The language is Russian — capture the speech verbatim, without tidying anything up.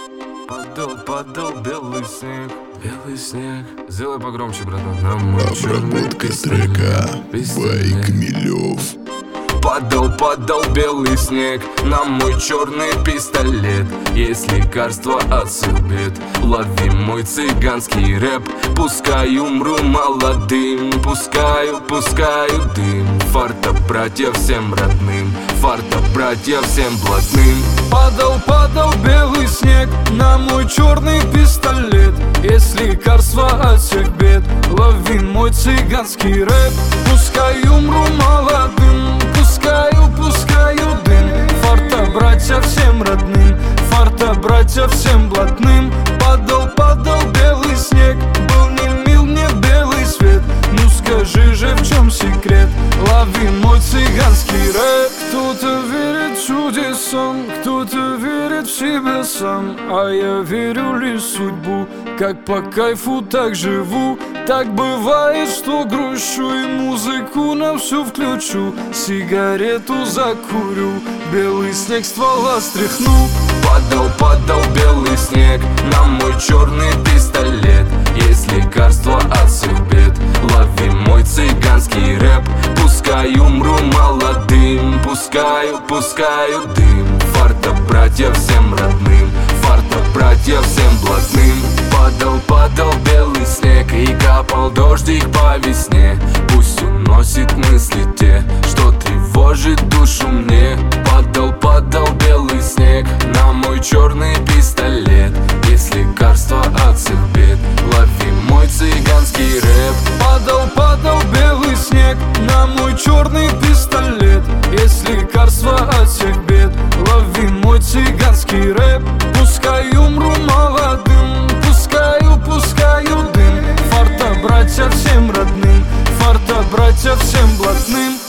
Падал, падал белый снег, белый снег. Сделай погромче, братан. На мой черный Обработка пистолет, трека пистолет. Вайк Милев. Падал, падал белый снег на мой черный пистолет. Есть лекарство от всех бед. Лови мой цыганский рэп. Пускай умру молодым, пускаю, пускаю дым. Фарта, братья, всем родным, фарта, братья, всем блатным. Падал, падал белый снег на мой черный пистолет. Есть лекарство от всех бед. Лови мой цыганский рэп. Пускай умру молодым, пускаю, пускаю дым. Фарта, братья, всем родным, фарта, братья, всем блатным. Падал, падал белый снег, был не мил мне белый свет. Ну скажи же, в чем секрет? Лови мой цыганский рэп. Кто-то верит чудесам, кто-то верит в себя сам, а я верю лишь в судьбу. Как по кайфу, так живу. Так бывает, что грущу и музыку на всю включу. Сигарету закурю, белый снег ствола стряхну. Падал, падал белый снег на мой черный пистолет. Есть лекарство от всех бед. Лови мой цыганский рэп. Пускай умру молодым, пускаю, пускаю дым. Фарта, братья, всем родным, фарта, братья, всем блатным. Падал, падал белый снег и капал дождик по весне. Пусть уносит мысли те, что тревожит душу мне. Падал, падал белый снег на мой черный пистолет. Есть лекарство от всех бед. Лови мой цыганский рэп. Падал, падал белый снег на мой черный пистолет. Есть лекарство от всех бед. Лови мой цыганский рэп. Пускай умру молодым, пускаю, пускаю дым. Фарта, братья, всем родным, фарта, братья, всем блатным.